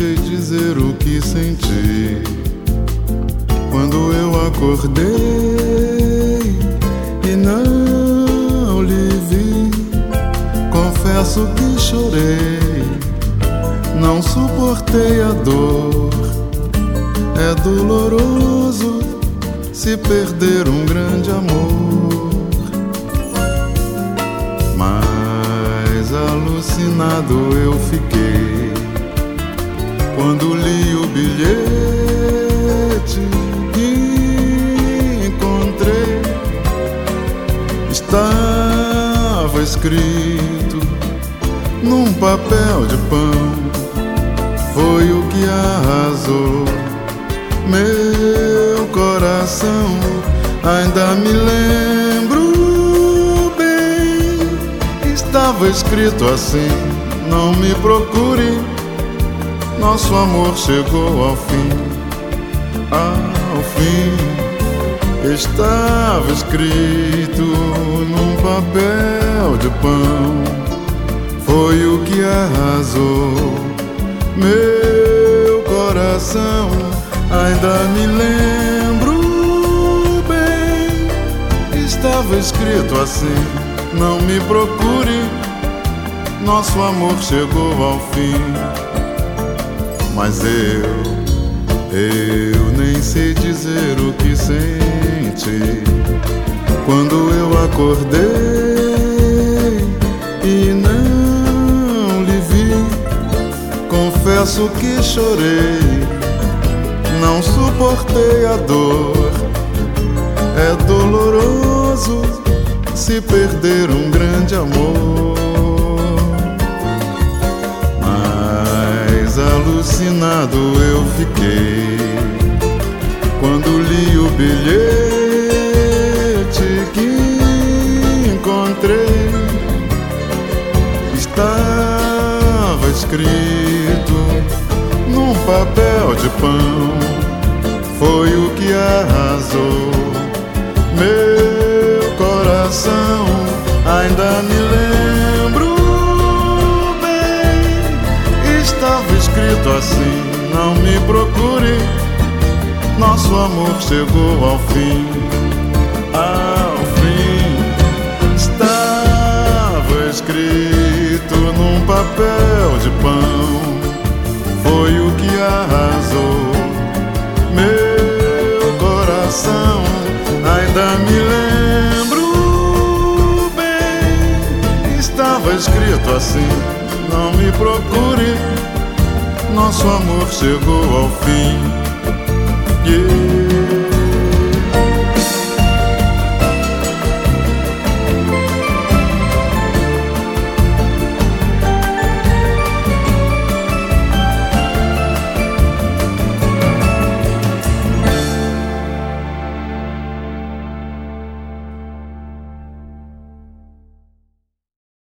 sei dizer o que senti quando eu acordei e não lhe vi. Confesso que chorei, não suportei a dor. É doloroso se perder um grande amor, mas alucinado eu fiquei quando li o bilhete que encontrei. Estava escrito num papel de pão, foi o que arrasou meu coração. Ainda me lembro bem, estava escrito assim: não me procure, nosso amor chegou ao fim. Ao fim, estava escrito num papel de pão, foi o que arrasou meu coração. Ainda me lembro bem, estava escrito assim: não me procure, nosso amor chegou ao fim. Mas eu nem sei dizer o que senti quando eu acordei e não lhe vi. Confesso que chorei, não suportei a dor. É doloroso se perder um grande amor, mas alucinado eu fiquei quando li o bilhete que encontrei. Estava escrito num papel de pão, foi o que arrasou meu coração. Ainda me lembro bem, estava escrito assim: não me procure, nosso amor chegou ao fim. Ao fim, estava escrito num papel de pão, foi o que arrasou meu coração. Ainda me lembro bem, estava escrito assim: não me procure, nosso amor chegou ao fim. Yeah.